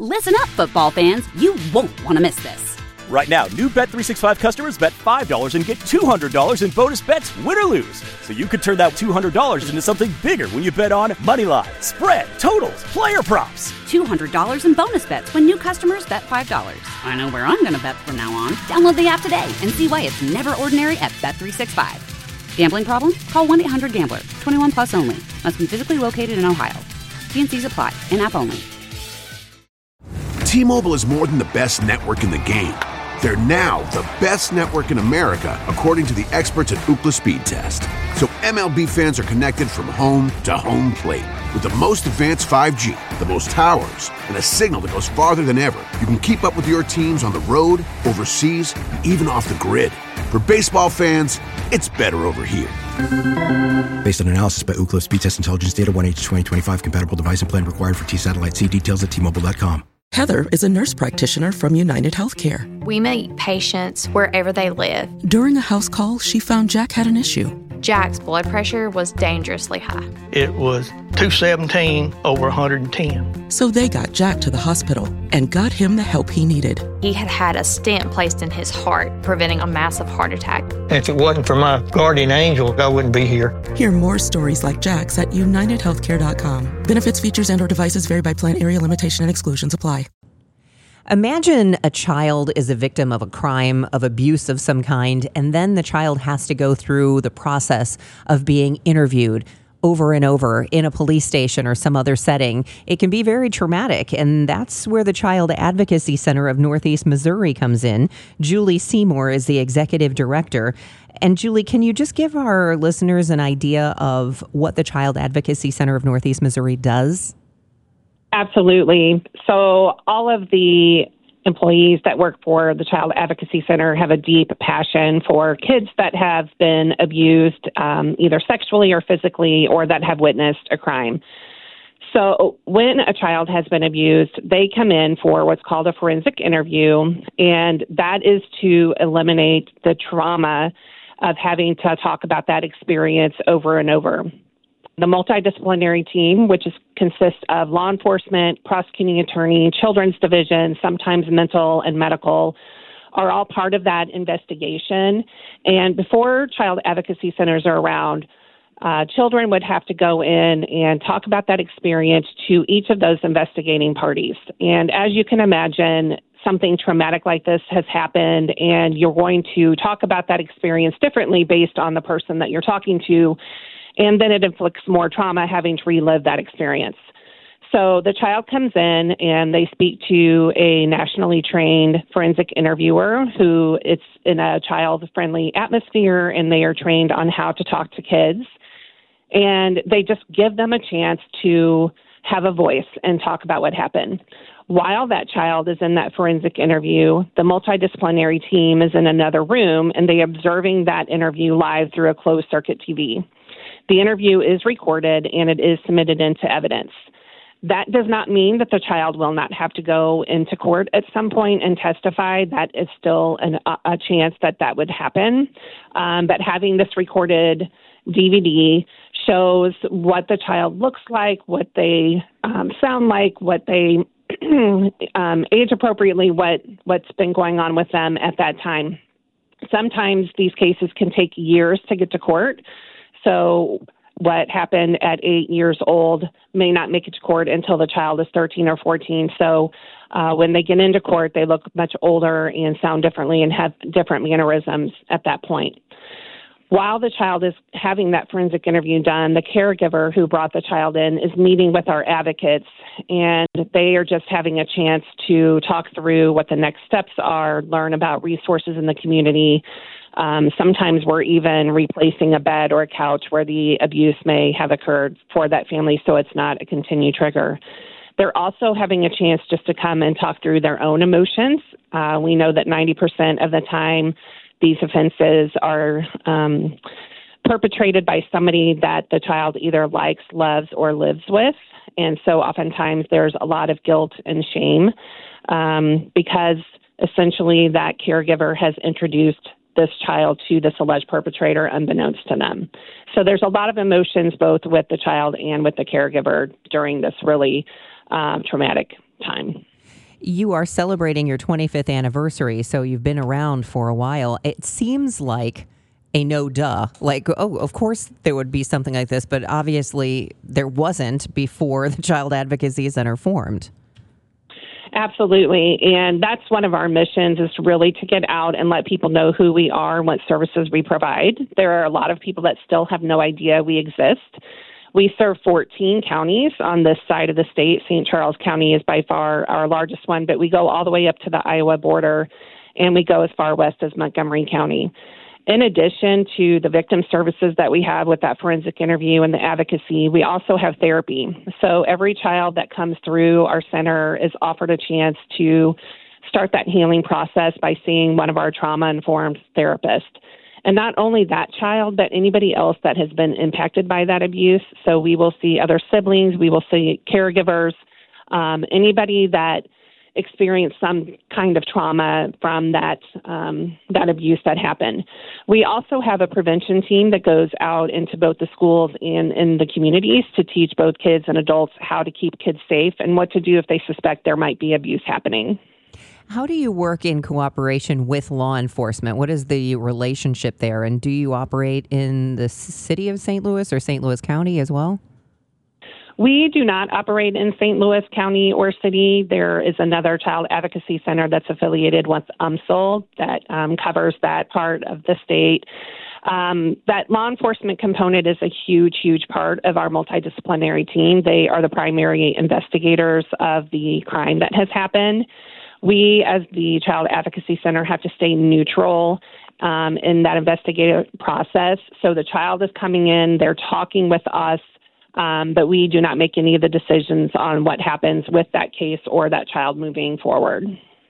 Listen up, football fans. You won't want to miss this. Right now, new Bet365 customers bet $5 and get $200 in bonus bets, win or lose. So you could turn that $200 into something bigger when you bet on money line, spread, totals, player props. $200 in bonus bets when new customers bet $5. I know where I'm going to bet from now on. Download the app today and see why it's never ordinary at Bet365. Gambling problem? Call 1-800-GAMBLER. 21 plus only. Must be physically located in Ohio. T&Cs apply. In-app only. T-Mobile is more than the best network in the game. They're now the best network in America, according to the experts at Ookla Speed Test. So MLB fans are connected from home to home plate. With the most advanced 5G, the most towers, and a signal that goes farther than ever, you can keep up with your teams on the road, overseas, and even off the grid. For baseball fans, it's better over here. Based on analysis by Ookla Speed Test Intelligence Data 1H2025, compatible device and plan required for T-Satellite. See details at T-Mobile.com. Heather is a nurse practitioner from United Healthcare. We meet patients wherever they live. During a house call, she found Jack had an issue. Jack's blood pressure was dangerously high. It was 217 over 110. So they got Jack to the hospital and got him the help he needed. He had had a stent placed in his heart, preventing a massive heart attack. If it wasn't for my guardian angel, I wouldn't be here. Hear more stories like Jack's at UnitedHealthcare.com. Benefits, features, and/or devices vary by plan, area, limitation, and exclusions apply. Imagine a child is a victim of a crime, of abuse of some kind, and then the child has to go through the process of being interviewed over and over in a police station or some other setting. It can be very traumatic, and that's where the Child Advocacy Center of Northeast Missouri comes in. Julie Seymour is the executive director. And Julie, can you just give our listeners an idea of what the Child Advocacy Center of Northeast Missouri does? Absolutely. So all of the employees that work for the Child Advocacy Center have a deep passion for kids that have been abused, either sexually or physically, or that have witnessed a crime. So when a child has been abused, they come in for what's called a forensic interview, and that is to eliminate the trauma of having to talk about that experience over and over. The multidisciplinary team, which consists of law enforcement, prosecuting attorney, children's division, sometimes mental and medical, are all part of that investigation. And before child advocacy centers are around, children would have to go in and talk about that experience to each of those investigating parties. And as you can imagine, something traumatic like this has happened, and you're going to talk about that experience differently based on the person that you're talking to. And then it inflicts more trauma having to relive that experience. So the child comes in and they speak to a nationally trained forensic interviewer who it's in a child-friendly atmosphere, and they are trained on how to talk to kids. And they just give them a chance to have a voice and talk about what happened. While that child is in that forensic interview, the multidisciplinary team is in another room, and they're observing that interview live through a closed-circuit TV. The interview is recorded and it is submitted into evidence. That does not mean that the child will not have to go into court at some point and testify. That is still a chance that that would happen. But having this recorded DVD shows what the child looks like, what they sound like, what they age appropriately, what's been going on with them at that time. Sometimes these cases can take years to get to court. So what happened at 8 years old may not make it to court until the child is 13 or 14. So when they get into court, they look much older and sound differently and have different mannerisms at that point. While the child is having that forensic interview done, the caregiver who brought the child in is meeting with our advocates, and they are just having a chance to talk through what the next steps are, learn about resources in the community. Sometimes we're even replacing a bed or a couch where the abuse may have occurred for that family, so it's not a continued trigger. They're also having a chance just to come and talk through their own emotions. We know that 90% of the time these offenses are perpetrated by somebody that the child either likes, loves, or lives with. And so oftentimes there's a lot of guilt and shame because essentially that caregiver has introduced this child to this alleged perpetrator unbeknownst to them. So there's a lot of emotions both with the child and with the caregiver during this really traumatic time. You are celebrating your 25th anniversary, so you've been around for a while. It seems like a no-duh. Like, oh, of course there would be something like this, but obviously there wasn't before the Child Advocacy Center formed. Absolutely. And that's one of our missions, is really to get out and let people know who we are and what services we provide. There are a lot of people that still have no idea we exist. We serve 14 counties on this side of the state. St. Charles County is by far our largest one, but we go all the way up to the Iowa border, and we go as far west as Montgomery County. In addition to the victim services that we have with that forensic interview and the advocacy, we also have therapy. So every child that comes through our center is offered a chance to start that healing process by seeing one of our trauma-informed therapists. And not only that child, but anybody else that has been impacted by that abuse. So we will see other siblings, we will see caregivers, anybody that experienced some kind of trauma from that abuse that happened. We also have a prevention team that goes out into both the schools and in the communities to teach both kids and adults how to keep kids safe and what to do if they suspect there might be abuse happening. How do you work in cooperation with law enforcement? What is the relationship there? And do you operate in the city of St. Louis or St. Louis County as well? We do not operate in St. Louis County or city. There is another child advocacy center that's affiliated with UMSL that covers that part of the state. That law enforcement component is a huge, huge part of our multidisciplinary team. They are the primary investigators of the crime that has happened. We, as the Child Advocacy Center, have to stay neutral in that investigative process. So the child is coming in, they're talking with us, but we do not make any of the decisions on what happens with that case or that child moving forward.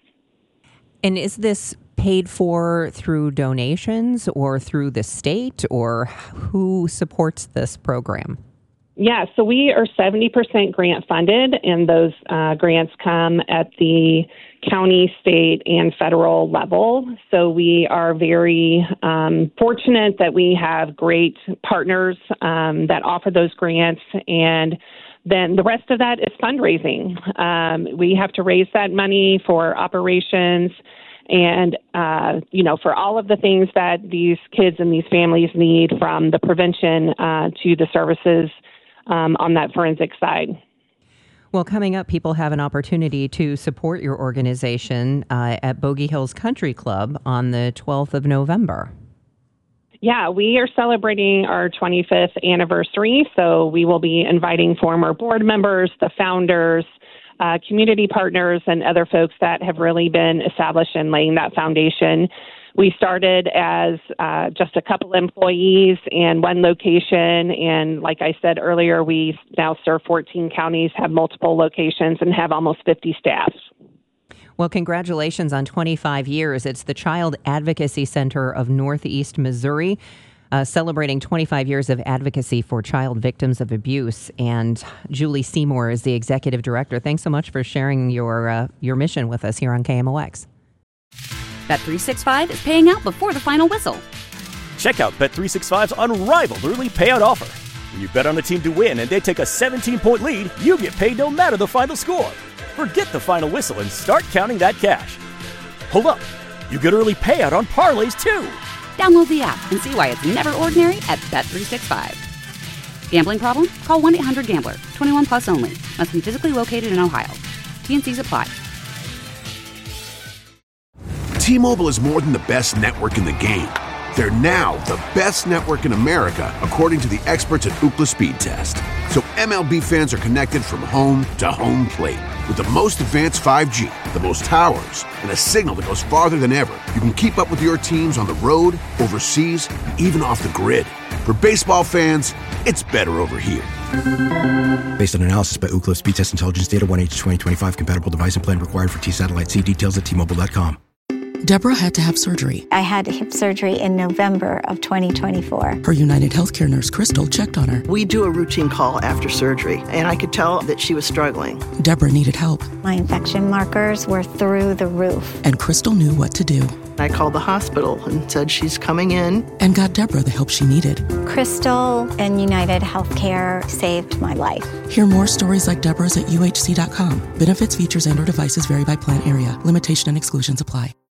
And is this paid for through donations or through the state, or who supports this program? Yeah, so we are 70% grant funded, and those grants come at the county, state, and federal level. So we are very fortunate that we have great partners that offer those grants, and then the rest of that is fundraising. We have to raise that money for operations and, for all of the things that these kids and these families need, from the prevention to the services on that forensic side. Well, coming up, people have an opportunity to support your organization at Bogey Hills Country Club on the 12th of November. Yeah, we are celebrating our 25th anniversary, so we will be inviting former board members, the founders, community partners, and other folks that have really been established in laying that foundation. We started as just a couple employees in one location, and like I said earlier, we now serve 14 counties, have multiple locations, and have almost 50 staff. Well, congratulations on 25 years. It's the Child Advocacy Center of Northeast Missouri, celebrating 25 years of advocacy for child victims of abuse. And Julie Seymour is the executive director. Thanks so much for sharing your mission with us here on KMOX. Bet365 is paying out before the final whistle. Check out Bet365's unrivaled early payout offer. When you bet on a team to win and they take a 17-point lead, you get paid no matter the final score. Forget the final whistle and start counting that cash. Hold up. You get early payout on parlays, too. Download the app and see why it's never ordinary at Bet365. Gambling problem? Call 1-800-GAMBLER. 21 plus only. Must be physically located in Ohio. T&Cs apply. T-Mobile is more than the best network in the game. They're now the best network in America, according to the experts at Ookla Speed Test. So MLB fans are connected from home to home plate. With the most advanced 5G, the most towers, and a signal that goes farther than ever, you can keep up with your teams on the road, overseas, and even off the grid. For baseball fans, it's better over here. Based on analysis by Ookla Speed Test Intelligence Data, 1H2025 compatible device and plan required for T-Satellite. See details at T-Mobile.com. Deborah had to have surgery. I had hip surgery in November of 2024. Her United Healthcare nurse, Crystal, checked on her. We do a routine call after surgery, and I could tell that she was struggling. Deborah needed help. My infection markers were through the roof. And Crystal knew what to do. I called the hospital and said she's coming in. And got Deborah the help she needed. Crystal and United Healthcare saved my life. Hear more stories like Deborah's at UHC.com. Benefits, features, and/or devices vary by plan area. Limitation and exclusions apply.